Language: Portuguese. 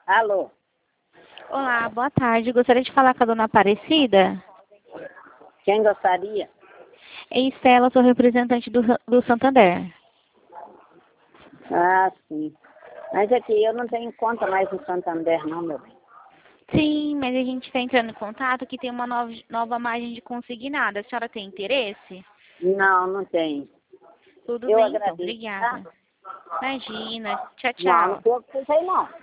Alô? Olá, boa tarde. Gostaria de falar com a dona Aparecida. Quem gostaria? É Estela, sou representante do Santander. Ah, sim. Mas aqui eu não tenho conta mais no Santander, não, meu bem. Sim, mas a gente está entrando em contato que tem uma nova margem de consignada. A senhora tem interesse? Não, não tenho. Tudo Eu bem, então. agradeço, tá? Obrigada. Imagina. Tchau, Não, não tchau. sei o que você não.